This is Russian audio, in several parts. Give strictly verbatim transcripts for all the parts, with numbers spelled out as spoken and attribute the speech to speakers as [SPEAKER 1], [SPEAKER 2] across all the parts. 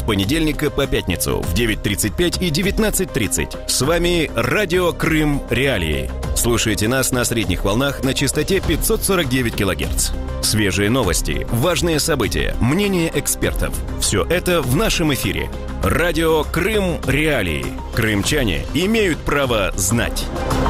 [SPEAKER 1] понедельника по пятницу в девять тридцать пять и девятнадцать тридцать. С вами Радио Крым Реалии. Слушайте нас на средних волнах на частоте пятьсот сорок девять килогерц. Свежие новости, важные события, мнения экспертов. Все это в нашем эфире. Радио Крым Реалии. Крымчане имеют право знать.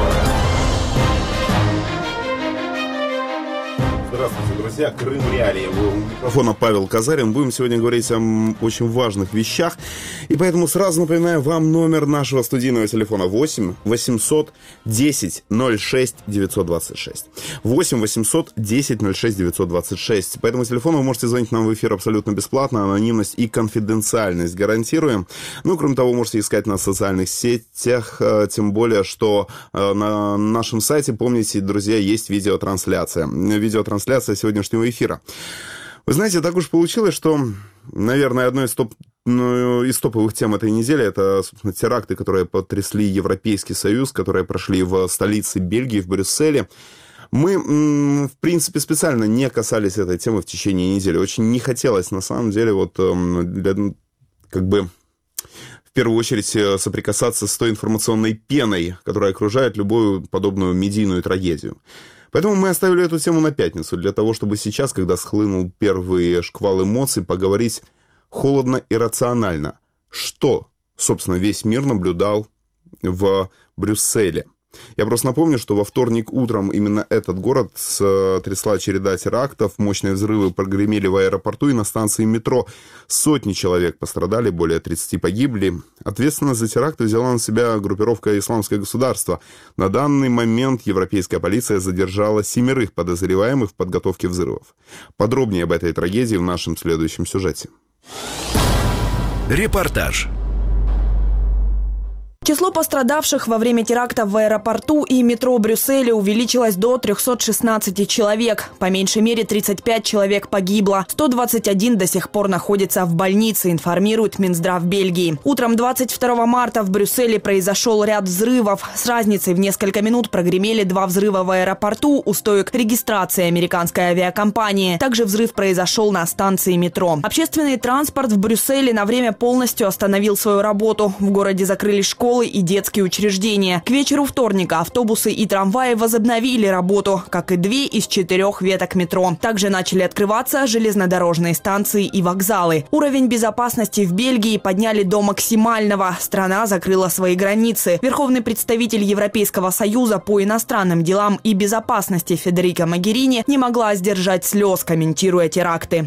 [SPEAKER 2] Здравствуйте, друзья. Крым Реалии. У микрофона Павел Казарин. Будем сегодня говорить о очень важных вещах. И поэтому сразу напоминаю вам номер нашего студийного телефона восемь восемьсот десять ноль шесть девятьсот двадцать шесть. восемь восемьсот десять ноль шесть девятьсот двадцать шесть. По этому телефону вы можете звонить нам в эфир абсолютно бесплатно. Анонимность и конфиденциальность гарантируем. Ну, кроме того, можете искать нас в социальных сетях. Тем более, что на нашем сайте, помните, друзья, есть видеотрансляция. Видеотрансляция сегодняшнего эфира. Вы знаете, так уж получилось, что, наверное, одной из, топ, ну, из топовых тем этой недели это, собственно, теракты, которые потрясли Европейский Союз, которые прошли в столице Бельгии, в Брюсселе. Мы, в принципе, специально не касались этой темы в течение недели. Очень не хотелось, на самом деле, вот, для, как бы, в первую очередь, соприкасаться с той информационной пеной, которая окружает любую подобную медийную трагедию. Поэтому мы оставили эту тему на пятницу, для того, чтобы сейчас, когда схлынул первый шквал эмоций, поговорить холодно и рационально. Что, собственно, весь мир наблюдал в Брюсселе? Я просто напомню, что во вторник утром именно этот город сотрясла череда терактов, мощные взрывы прогремели в аэропорту и на станции метро. Сотни человек пострадали, более тридцати погибли. Ответственность за теракты взяла на себя группировка «Исламское государство». На данный момент европейская полиция задержала семерых подозреваемых в подготовке взрывов. Подробнее об этой трагедии в нашем следующем сюжете.
[SPEAKER 1] Репортаж.
[SPEAKER 3] Число пострадавших во время теракта в аэропорту и метро Брюсселя увеличилось до трёхсот шестнадцати человек. По меньшей мере тридцать пять человек погибло. сто двадцать один до сих пор находится в больнице, информирует Минздрав Бельгии. Утром двадцать второго марта в Брюсселе произошел ряд взрывов. С разницей в несколько минут прогремели два взрыва в аэропорту у стоек регистрации американской авиакомпании. Также взрыв произошел на станции метро. Общественный транспорт в Брюсселе на время полностью остановил свою работу. В городе закрылись школы и детские учреждения. К вечеру вторника автобусы и трамваи возобновили работу, как и две из четырех веток метро. Также начали открываться железнодорожные станции и вокзалы. Уровень безопасности в Бельгии подняли до максимального. Страна закрыла свои границы. Верховный представитель Европейского Союза по иностранным делам и безопасности Федерико Могерини не могла сдержать слез, комментируя теракты.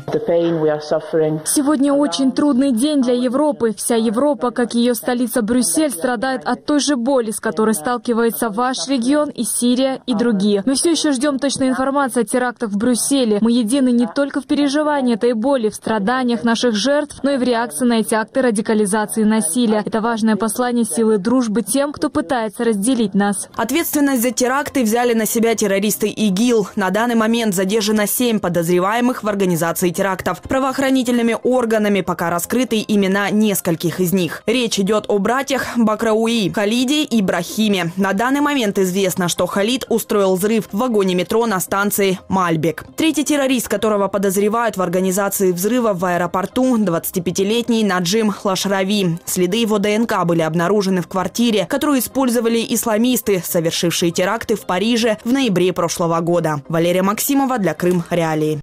[SPEAKER 4] Сегодня очень трудный день для Европы. Вся Европа, как ее столица Брюссель, страдает от той же боли, с которой сталкивается ваш регион и Сирия и другие. Мы все еще ждем точной информации о терактах в Брюсселе. Мы едины не только в переживании этой боли, в страданиях наших жертв, но и в реакции на эти акты радикализации и насилия. Это важное послание силы дружбы тем, кто пытается разделить нас.
[SPEAKER 3] Ответственность за теракты взяли на себя террористы ИГИЛ. На данный момент задержано семь подозреваемых в организации терактов. Правоохранительными органами пока раскрыты имена нескольких из них. Речь идет о братьях Бакрауи, Халиде и Брахиме. На данный момент известно, что Халид устроил взрыв в вагоне метро на станции Мальбек. Третий террорист, которого подозревают в организации взрыва в аэропорту, двадцатипятилетний Наджим Лашрави. Следы его ДНК были обнаружены в квартире, которую использовали исламисты, совершившие теракты в Париже в ноябре прошлого года. Валерия Максимова для Крым Реалии.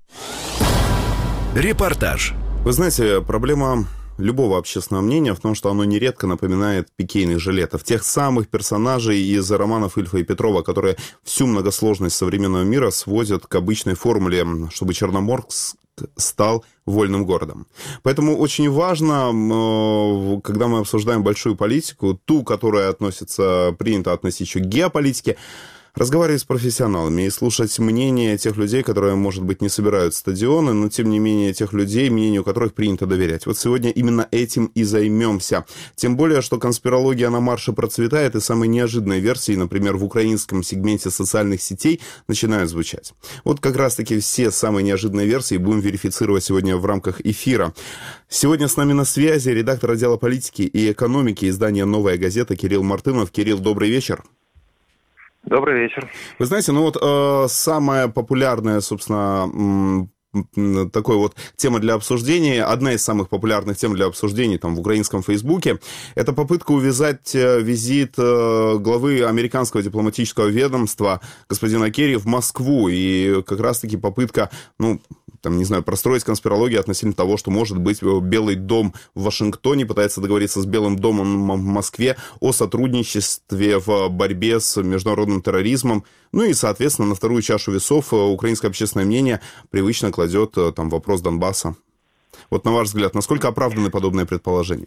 [SPEAKER 1] Репортаж.
[SPEAKER 2] Вы знаете, проблема любого общественного мнения в том, что оно нередко напоминает пикейных жилетов. Тех самых персонажей из романов Ильфа и Петрова, которые всю многосложность современного мира сводят к обычной формуле, чтобы Черноморск стал вольным городом. Поэтому очень важно, когда мы обсуждаем большую политику, ту, которая относится, принято относить еще к геополитике, разговаривать с профессионалами и слушать мнение тех людей, которые, может быть, не собирают стадионы, но, тем не менее, тех людей, мнению которых принято доверять. Вот сегодня именно этим и займемся. Тем более, что конспирология на марше процветает, и самые неожиданные версии, например, в украинском сегменте социальных сетей, начинают звучать. Вот как раз-таки все самые неожиданные версии будем верифицировать сегодня в рамках эфира. Сегодня с нами на связи редактор отдела политики и экономики издания «Новая газета» Кирилл Мартынов. Кирилл, добрый вечер.
[SPEAKER 5] Добрый вечер.
[SPEAKER 2] Вы знаете, ну вот э, самая популярная, собственно, такой вот тема для обсуждения. Одна из самых популярных тем для обсуждений там в украинском Фейсбуке — это попытка увязать визит главы американского дипломатического ведомства господина Керри в Москву. И как раз-таки попытка, ну, там, не знаю, простроить конспирологию относительно того, что, может быть, Белый дом в Вашингтоне пытается договориться с Белым домом в Москве о сотрудничестве в борьбе с международным терроризмом. Ну и, соответственно, на вторую чашу весов украинское общественное мнение привычно кладет там вопрос Донбасса. Вот на ваш взгляд, насколько оправданы подобные предположения?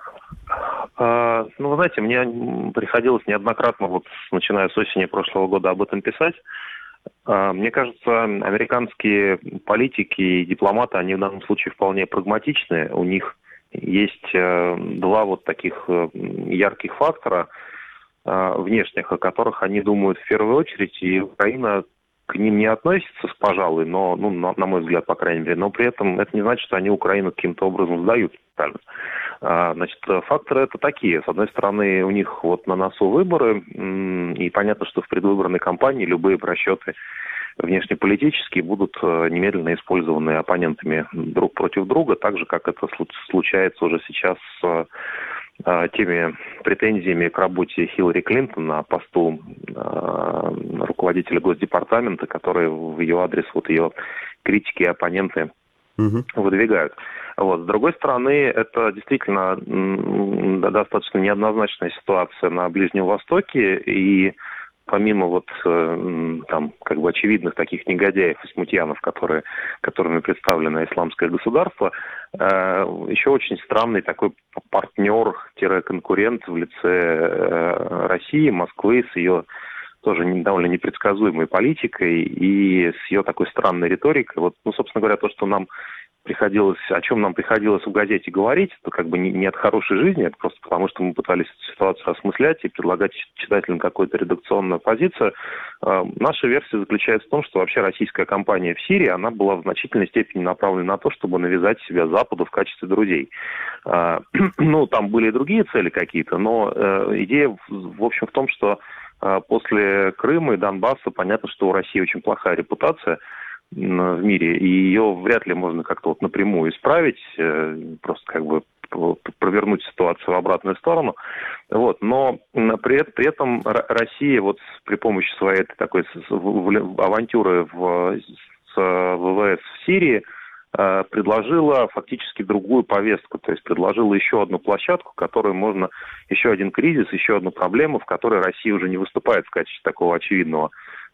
[SPEAKER 5] А, ну, вы знаете, мне приходилось неоднократно, вот начиная с осени прошлого года, об этом писать. Мне кажется, американские политики и дипломаты, они в данном случае вполне прагматичны. У них есть два вот таких ярких фактора внешних, о которых они думают в первую очередь, и Украина к ним не относится с пожалуй, но, ну, на, на мой взгляд, по крайней мере, но при этом это не значит, что они Украину каким-то образом сдают. Значит, факторы это такие. С одной стороны, у них вот на носу выборы, и понятно, что в предвыборной кампании любые просчеты внешнеполитические будут немедленно использованы оппонентами друг против друга, так же, как это случается уже сейчас с теми претензиями к работе Хиллари Клинтон на посту руководителя Госдепартамента, которые в ее адрес вот ее критики и оппоненты угу. выдвигают. Вот. С другой стороны, это действительно достаточно неоднозначная ситуация на Ближнем Востоке, и помимо вот там как бы очевидных таких негодяев и смутьянов, которые, которыми представлено исламское государство, еще очень странный такой партнер-конкурент в лице России, Москвы, с ее тоже довольно непредсказуемой политикой и с ее такой странной риторикой. Вот, ну, собственно говоря, то, что нам приходилось, о чем нам приходилось в газете говорить, это как бы не, не от хорошей жизни, это просто потому, что мы пытались ситуацию осмыслять и предлагать читателям какую-то редакционную позицию. Э, наша версия заключается в том, что вообще российская кампания в Сирии, она была в значительной степени направлена на то, чтобы навязать себя Западу в качестве друзей. Э, ну, там были и другие цели какие-то, но э, идея, в общем, в том, что э, после Крыма и Донбасса понятно, что у России очень плохая репутация в мире, и ее вряд ли можно как-то вот напрямую исправить, просто как бы провернуть ситуацию в обратную сторону. Вот. Но при, при этом Россия вот при помощи своей такой авантюры в, с ВВС в Сирии предложила фактически другую повестку, то есть предложила еще одну площадку, которую можно, еще один кризис, еще одну проблему, в которой Россия уже не выступает в качестве такого очевидного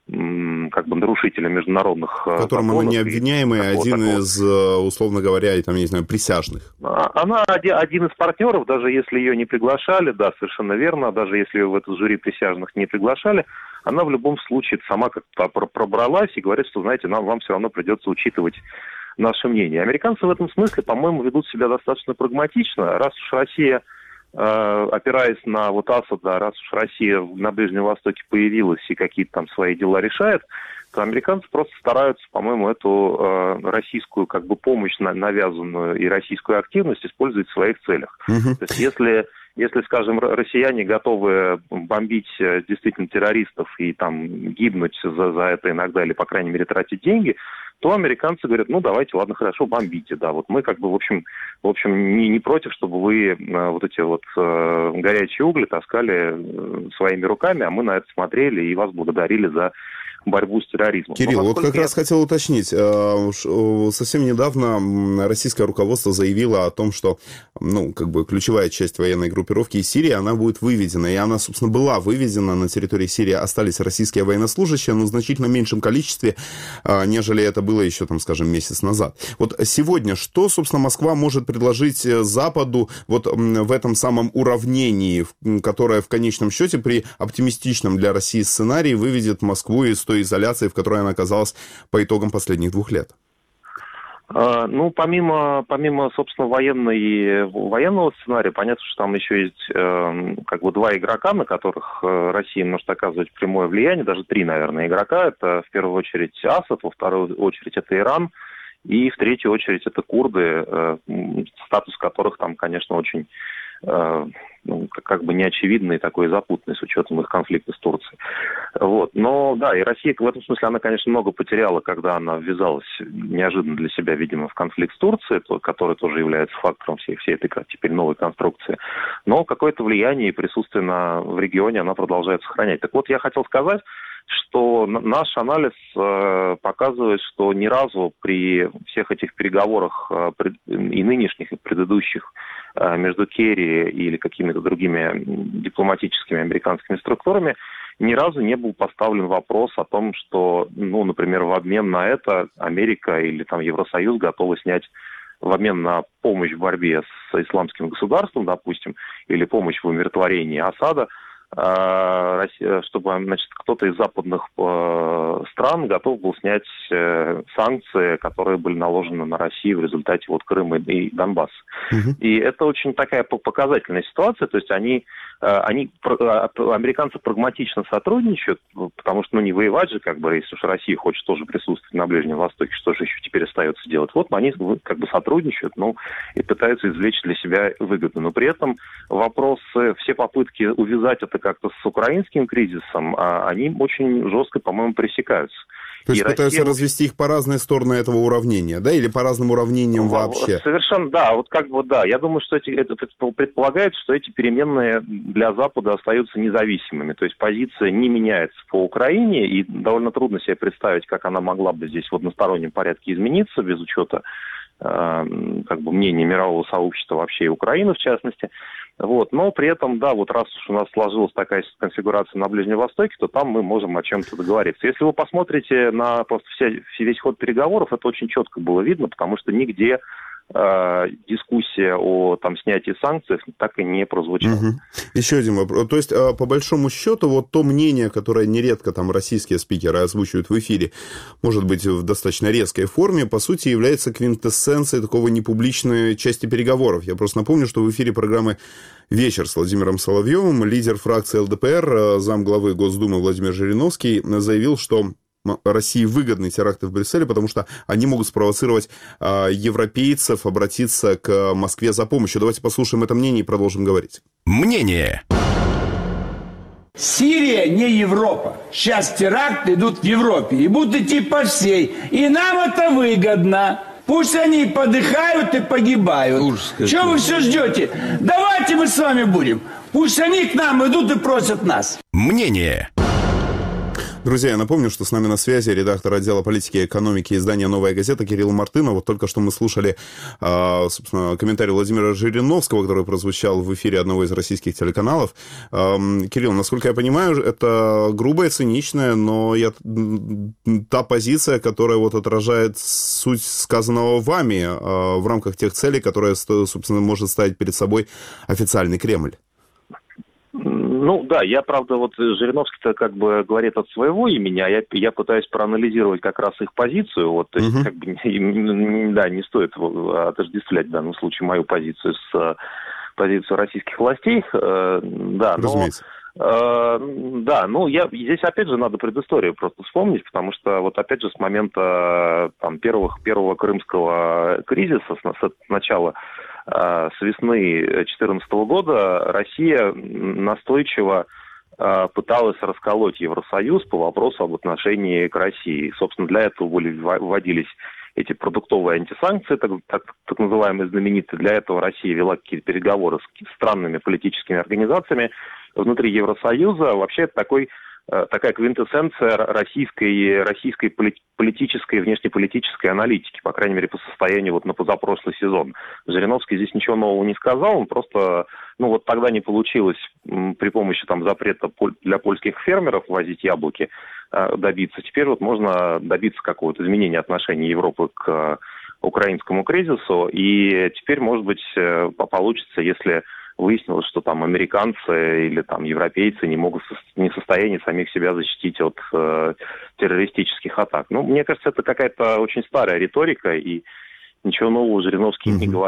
[SPEAKER 5] как бы нарушителя международных законов. В
[SPEAKER 2] котором она не обвиняемая, один такого. из, условно говоря, там, я не знаю, присяжных.
[SPEAKER 5] Она один из партнеров, даже если ее не приглашали, да, совершенно верно, даже если ее в это жюри присяжных не приглашали, она в любом случае сама как-то пробралась и говорит, что, знаете, нам, вам все равно придется учитывать наше мнение. Американцы в этом смысле, по-моему, ведут себя достаточно прагматично. Раз уж Россия, опираясь на вот Асада, раз уж Россия на Ближнем Востоке появилась и какие-то там свои дела решает, то американцы просто стараются, по-моему, эту э, российскую как бы помощь на, навязанную и российскую активность использовать в своих целях. Uh-huh. То есть если, если, скажем, россияне готовы бомбить действительно террористов и там гибнуть за, за это иногда или, по крайней мере, тратить деньги, то американцы говорят, ну, давайте, ладно, хорошо, бомбите, да, вот мы как бы, в общем, в общем не, не против, чтобы вы э, вот эти вот э, горячие угли таскали э, своими руками, а мы на это смотрели и вас благодарили за борьбу с терроризмом.
[SPEAKER 2] Кирилл, вот как я... раз хотел уточнить. Совсем недавно российское руководство заявило о том, что, ну, как бы ключевая часть военной группировки из Сирии, она будет выведена. И она, собственно, была выведена. На территории Сирии остались российские военнослужащие, но в значительно меньшем количестве, нежели это было еще, там, скажем, месяц назад. Вот сегодня что, собственно, Москва может предложить Западу вот в этом самом уравнении, которое в конечном счете при оптимистичном для России сценарии выведет Москву из той изоляции, в которой она оказалась по итогам последних двух лет?
[SPEAKER 5] Ну, помимо, помимо, собственно, военной, военного сценария, понятно, что там еще есть э, как бы два игрока, на которых Россия может оказывать прямое влияние, даже три, наверное, игрока. Это, в первую очередь, Асад, во вторую очередь, это Иран, и в третью очередь, это курды, э, статус которых там, конечно, очень... Э, ну, как бы неочевидной, такой запутанной с учетом их конфликта с Турцией. Вот. Но да, и Россия в этом смысле, она, конечно, много потеряла, когда она ввязалась неожиданно для себя, видимо, в конфликт с Турцией, который тоже является фактором всей, всей этой теперь новой конструкции. Но какое-то влияние и присутствие на, в регионе она продолжает сохранять. Так вот, я хотел сказать, что наш анализ э, показывает, что ни разу при всех этих переговорах э, пред, и нынешних, и предыдущих э, между Керри или какими-то другими дипломатическими американскими структурами ни разу не был поставлен вопрос о том, что, ну, например, в обмен на это Америка или там Евросоюз готовы снять в обмен на помощь в борьбе с исламским государством, допустим, или помощь в умиротворении Асада, чтобы, значит, кто-то из западных стран готов был снять санкции, которые были наложены на Россию в результате вот Крыма и Донбасса. Угу. И это очень такая показательная ситуация, то есть они, они, американцы прагматично сотрудничают, потому что, ну, не воевать же, как бы, если уж Россия хочет тоже присутствовать на Ближнем Востоке, что же еще теперь остается делать? Вот они как бы сотрудничают, ну, и пытаются извлечь для себя выгоду. Но при этом вопросы, все попытки увязать это как-то с украинским кризисом, они очень жестко, по-моему, пресекаются.
[SPEAKER 2] То есть
[SPEAKER 5] и
[SPEAKER 2] пытаются Россия... развести их по разные стороны этого уравнения, да, или по разным уравнениям вообще?
[SPEAKER 5] Совершенно, да, вот как бы, да. Я думаю, что эти, это предполагает, что эти переменные для Запада остаются независимыми. То есть позиция не меняется по Украине, и довольно трудно себе представить, как она могла бы здесь в одностороннем порядке измениться, без учета э, как бы мнения мирового сообщества вообще и Украины, в частности. Вот. Но при этом, да, вот раз уж у нас сложилась такая конфигурация на Ближнем Востоке, то там мы можем о чем-то договориться. Если вы посмотрите на просто вся, весь ход переговоров, это очень четко было видно, потому что нигде э, дискуссия о там, снятии санкций так и не прозвучала.
[SPEAKER 2] Угу. Еще один вопрос. То есть, по большому счету, вот то мнение, которое нередко там российские спикеры озвучивают в эфире, может быть, в достаточно резкой форме, по сути, является квинтэссенцией такого непубличной части переговоров. Я просто напомню, что в эфире программы «Вечер» с Владимиром Соловьевым лидер фракции эл дэ пэ эр, замглавы Госдумы Владимир Жириновский заявил, что России выгодны теракты в Брюсселе, потому что они могут спровоцировать э, европейцев обратиться к Москве за помощью. Давайте послушаем это мнение и продолжим говорить.
[SPEAKER 1] Мнение.
[SPEAKER 6] Сирия не Европа. Сейчас теракты идут в Европе и будут идти по всей. И нам это выгодно. Пусть они подыхают и погибают. Чего вы все ждете? Давайте мы с вами будем. Пусть они к нам идут и просят нас.
[SPEAKER 1] Мнение.
[SPEAKER 2] Друзья, я напомню, что с нами на связи редактор отдела политики и экономики издания «Новая газета» Кирилл Мартынов. Вот только что мы слушали, собственно, комментарий Владимира Жириновского, который прозвучал в эфире одного из российских телеканалов. Кирилл, насколько я понимаю, это грубая, циничная, но я... та позиция, которая вот отражает суть сказанного вами в рамках тех целей, которые, собственно, может ставить перед собой официальный Кремль.
[SPEAKER 5] Ну да, я, правда, вот Жириновский-то как бы говорит от своего имени, а я, я пытаюсь проанализировать как раз их позицию, вот, то есть, uh-huh. как бы, да, не стоит отождествлять в данном случае мою позицию с позицией российских властей, да,
[SPEAKER 2] разумеется.
[SPEAKER 5] но... Да, ну, я, здесь, опять же, надо предысторию просто вспомнить, потому что, вот, опять же, с момента, там, первых, первого крымского кризиса, с, с начала, с весны две тысячи четырнадцатого года Россия настойчиво пыталась расколоть Евросоюз по вопросу об отношении к России. Собственно, для этого были, вводились эти продуктовые антисанкции, так, так, так называемые знаменитые. Для этого Россия вела какие-то переговоры с странными политическими организациями внутри Евросоюза. Вообще, это такой... такая квинтэссенция российской, российской политической, внешнеполитической аналитики, по крайней мере, по состоянию вот на позапрошлый сезон. Жириновский здесь ничего нового не сказал, он просто, ну вот тогда не получилось при помощи там запрета для польских фермеров возить яблоки добиться. Теперь вот можно добиться какого-то изменения отношений Европы к украинскому кризису, и теперь, может быть, получится, если выяснилось, что там американцы или там европейцы не могут не в состоянии самих себя защитить от э, террористических атак. Ну, мне кажется, это какая-то очень старая риторика, и ничего нового Жириновский mm-hmm. не говорит.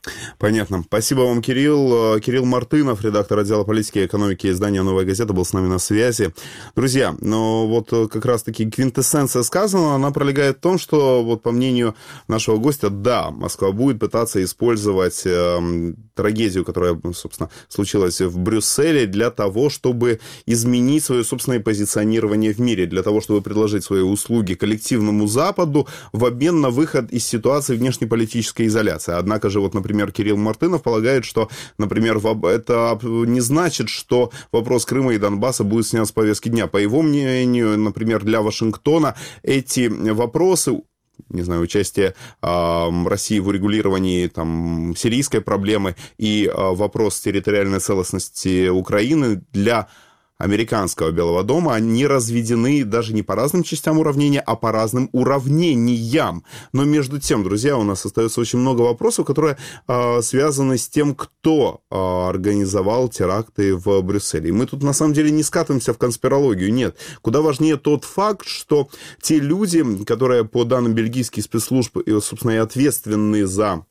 [SPEAKER 2] Понятно. Спасибо вам, Кирилл. Кирилл Мартынов, редактор отдела политики и экономики издания «Новая газета», был с нами на связи. Друзья, но вот как раз-таки квинтэссенция сказанного, она пролегает в том, что, вот по мнению нашего гостя, да, Москва будет пытаться использовать э, трагедию, которая, собственно, случилась в Брюсселе, для того, чтобы изменить свое собственное позиционирование в мире, для того, чтобы предложить свои услуги коллективному Западу в обмен на выход из ситуации внешнеполитической изоляции. Однако же, вот, например, Например, Кирилл Мартынов полагает, что, например, это не значит, что вопрос Крыма и Донбасса будет снят с повестки дня. По его мнению, например, для Вашингтона эти вопросы, не знаю, участие э, России в урегулировании там, сирийской проблемы и э, вопрос территориальной целостности Украины для американского Белого дома, они разведены даже не по разным частям уравнения, а по разным уравнениям. Но между тем, друзья, у нас остается очень много вопросов, которые э, связаны с тем, кто э, организовал теракты в Брюсселе. И мы тут на самом деле не скатываемся в конспирологию, нет. Куда важнее тот факт, что те люди, которые по данным бельгийских спецслужб, собственно, и ответственны за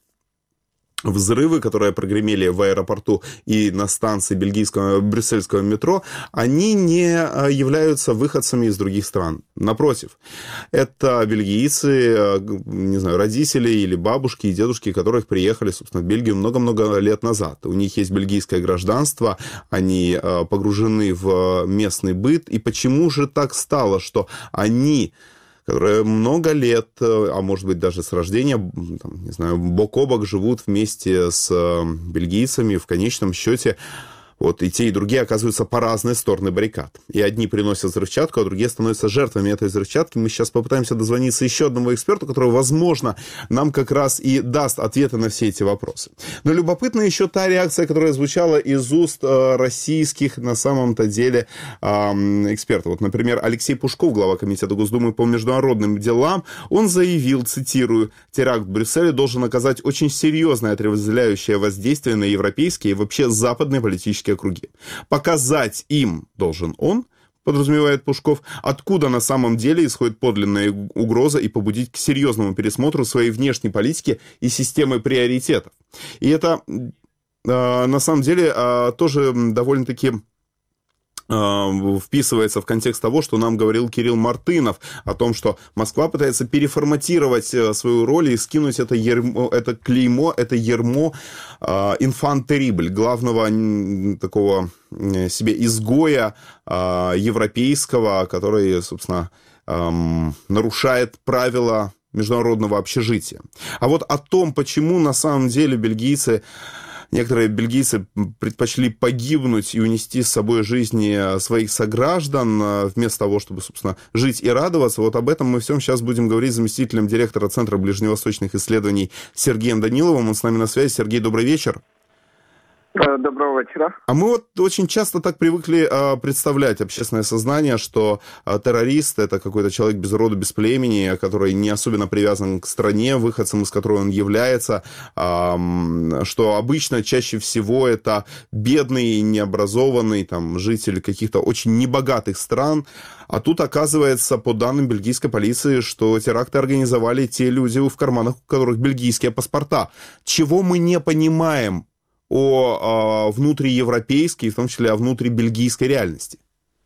[SPEAKER 2] взрывы, которые прогремели в аэропорту и на станции бельгийского брюссельского метро, они не являются выходцами из других стран. Напротив, это бельгийцы, не знаю, родители или бабушки и дедушки, которых приехали, собственно, в Бельгию много-много лет назад. У них есть бельгийское гражданство, они погружены в местный быт. И почему же так стало, что они, которые много лет, а может быть даже с рождения, там, не знаю, бок о бок живут вместе с бельгийцами, в конечном счете вот и те, и другие оказываются по разные стороны баррикад. И одни приносят взрывчатку, а другие становятся жертвами этой взрывчатки. Мы сейчас попытаемся дозвониться еще одному эксперту, который, возможно, нам как раз и даст ответы на все эти вопросы. Но любопытна еще та реакция, которая звучала из уст э, российских, на самом-то деле, э, экспертов. Вот, например, Алексей Пушков, глава Комитета Госдумы по международным делам, он заявил, цитирую, «Теракт в Брюсселе должен оказать очень серьезное отрезвляющее воздействие на европейские и вообще западные политические круги. Показать им должен он, подразумевает Пушков, откуда на самом деле исходит подлинная угроза и побудить к серьезному пересмотру своей внешней политики и системы приоритетов». И это э, на самом деле э, тоже довольно-таки вписывается в контекст того, что нам говорил Кирилл Мартынов, о том, что Москва пытается переформатировать свою роль и скинуть это, ермо, это клеймо, это ермо «инфан терибль», главного такого себе изгоя европейского, который, собственно, нарушает правила международного общежития. А вот о том, почему на самом деле бельгийцы Некоторые бельгийцы предпочли погибнуть и унести с собой жизни своих сограждан, вместо того, чтобы, собственно, жить и радоваться. Вот об этом мы всем сейчас будем говорить с заместителем директора Центра ближневосточных исследований Сергеем Даниловым. Он с нами на связи. Сергей, добрый вечер.
[SPEAKER 7] Доброго вечера.
[SPEAKER 2] А мы вот очень часто так привыкли а, представлять общественное сознание, что а, террорист — это какой-то человек без рода, без племени, который не особенно привязан к стране, выходцем из которой он является, а, что обычно чаще всего это бедный, необразованный там, житель каких-то очень небогатых стран. А тут оказывается, по данным бельгийской полиции, что теракты организовали те люди, в карманах у которых бельгийские паспорта. Чего мы не понимаем о, о внутриевропейской, в том числе о внутрибельгийской реальности?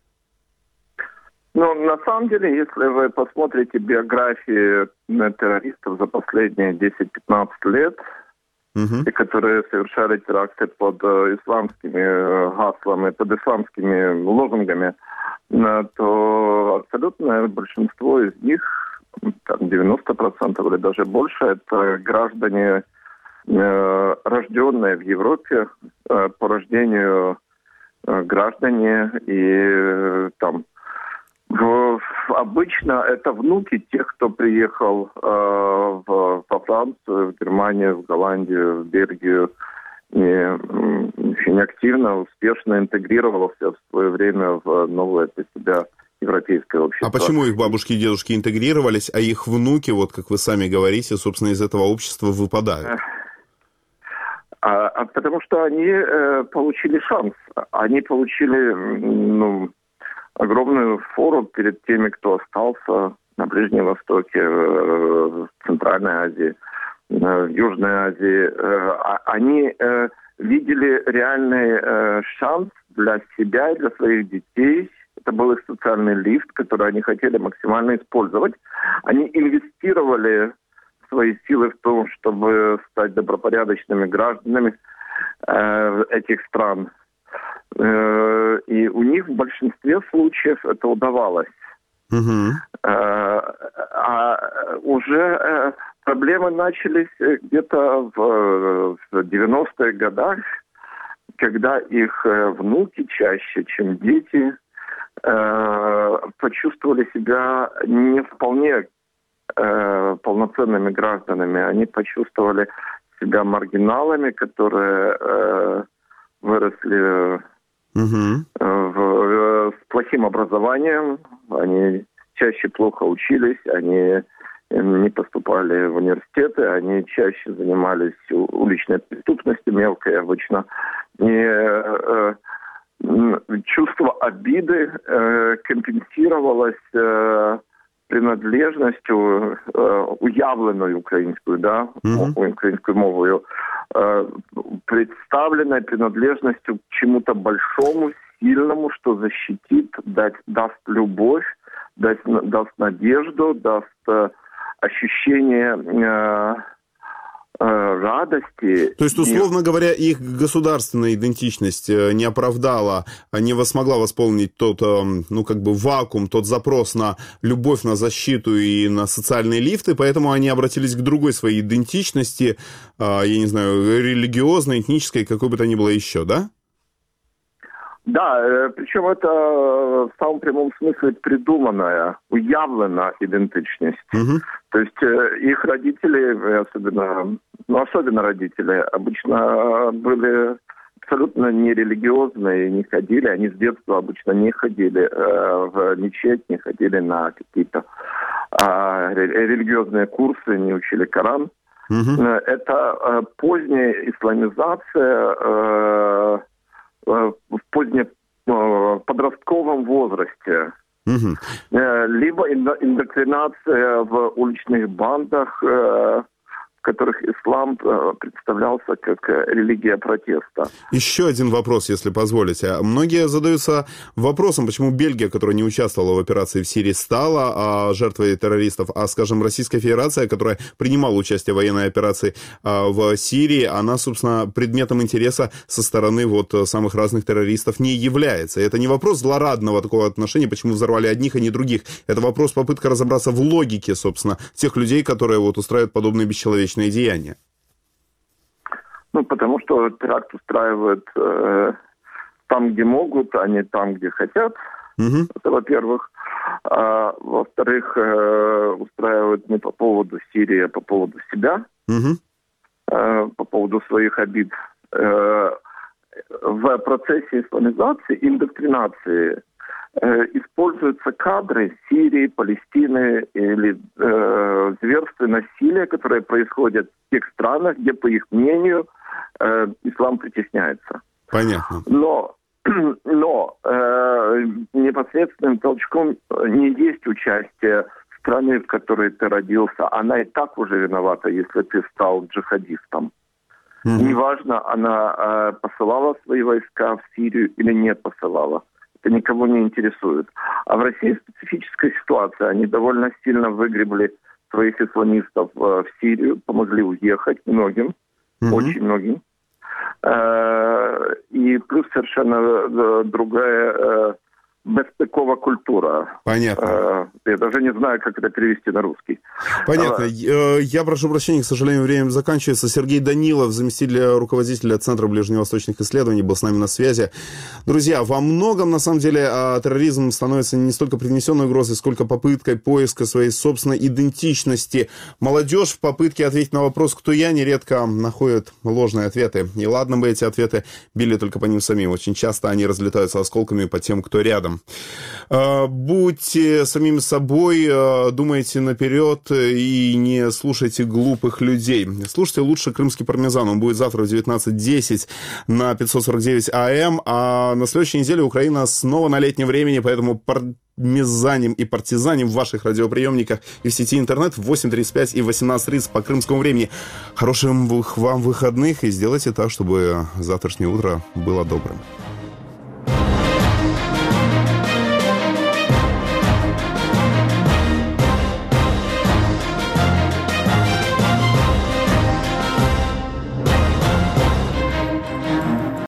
[SPEAKER 7] Ну, на самом деле, если вы посмотрите биографии террористов за последние десять-пятнадцать лет, угу. и которые совершали теракты под исламскими гаслами, под исламскими лозунгами, то абсолютное большинство из них, там девяносто процентов или даже больше, это граждане, рожденные в Европе, по рождению граждане, и там в, обычно это внуки тех, кто приехал э, в, во Францию, в Германию, в Голландию, в Бельгию, и очень активно, успешно интегрировался в свое время в новое для себя европейское общество.
[SPEAKER 2] А почему их бабушки и дедушки интегрировались, а их внуки, вот как вы сами говорите, собственно, из этого общества выпадают?
[SPEAKER 7] А, а потому что они э, получили шанс. Они получили ну, огромную фору перед теми, кто остался на Ближнем Востоке, э, в Центральной Азии. в Южной Азии, они видели реальный шанс для себя и для своих детей. Это был их социальный лифт, который они хотели максимально использовать. Они инвестировали свои силы в том, чтобы стать добропорядочными гражданами этих стран. И у них в большинстве случаев это удавалось. Uh-huh. А уже проблемы начались где-то в девяностых годах, когда их внуки чаще, чем дети, почувствовали себя не вполне полноценными гражданами. Они почувствовали себя маргиналами, которые выросли uh-huh. в, с плохим образованием. Они чаще плохо учились, они не поступали в университеты, они чаще занимались уличной преступностью, мелкой обычно. И э, чувство обиды э, компенсировалось э, принадлежностью э, уявленную украинскую, да, mm-hmm. украинскую мову, э, представленной принадлежностью к чему-то большому, сильному, что защитит, даст, даст любовь, даст, даст надежду, даст э, ощущение э, э, радости.
[SPEAKER 2] То есть, условно и... говоря, их государственная идентичность не оправдала, не смогла восполнить тот, ну, как бы вакуум, тот запрос на любовь, на защиту и на социальные лифты, поэтому они обратились к другой своей идентичности, я не знаю, религиозной, этнической, какой бы то ни было еще, да?
[SPEAKER 7] Да, причем это в самом прямом смысле придуманная, уявленная идентичность. Угу. То есть их родители, особенно, ну, особенно родители, обычно были абсолютно нерелигиозные, не ходили, они с детства обычно не ходили в мечеть, не ходили на какие-то религиозные курсы, не учили Коран. Угу. Это поздняя исламизация в позднем подростковом возрасте. Угу. Либо индоктринация в уличных бандах, в которых ислам представлялся как религия протеста.
[SPEAKER 2] Еще один вопрос, если позволите. Многие задаются вопросом, почему Бельгия, которая не участвовала в операции в Сирии, стала жертвой террористов, а, скажем, Российская Федерация, которая принимала участие в военной операции в Сирии, она, собственно, предметом интереса со стороны вот самых разных террористов не является. Это не вопрос злорадного такого отношения, почему взорвали одних, а не других. Это вопрос, попытка разобраться в логике, собственно, тех людей, которые вот устраивают подобные бесчеловечные деяния.
[SPEAKER 7] Ну, потому что теракт устраивают э, там, где могут, а не там, где хотят. Угу. Это, во-первых. А, во-вторых, э, устраивают не по поводу Сирии, а по поводу себя. Угу. Э, по поводу своих обид. Э, в процессе исламизации, индоктринации э, используются кадры Сирии, Палестины или э, зверства, насилия, которые происходят в тех странах, где, по их мнению, э, ислам притесняется.
[SPEAKER 2] Понятно.
[SPEAKER 7] Но, но э, непосредственным толчком не есть участие страны, в которой ты родился. Она и так уже виновата, если ты стал джихадистом. Mm-hmm. Неважно, она э, посылала свои войска в Сирию или не посылала. Это никого не интересует. А в России специфическая ситуация. Они довольно сильно выгребли своих исламистов э, в Сирию, помогли уехать многим, mm-hmm. очень многим. Э, и плюс совершенно э, другая э, бестыковая культура.
[SPEAKER 2] Понятно.
[SPEAKER 7] Э, я даже не знаю, как это перевести на русский.
[SPEAKER 2] Понятно. А, я прошу прощения, к сожалению, время заканчивается. Сергей Данилов, заместитель руководителя Центра ближневосточных исследований, был с нами на связи. Друзья, во многом, на самом деле, терроризм становится не столько принесенной угрозой, сколько попыткой поиска своей собственной идентичности. Молодежь в попытке ответить на вопрос «кто я?» нередко находит ложные ответы. И ладно бы эти ответы били только по ним самим. Очень часто они разлетаются осколками по тем, кто рядом. рядом. Будьте самим собой, думайте наперед и не слушайте глупых людей. Слушайте лучше «Крымский пармезан». Он будет завтра в девятнадцать десять на пятьсот сорок девять АМ. А на следующей неделе Украина снова на летнем времени, поэтому пармезаним и партизаним в ваших радиоприемниках и в сети интернет в восемь тридцать пять и восемнадцать тридцать по крымскому времени. Хороших вам выходных и сделайте так, чтобы завтрашнее утро было добрым.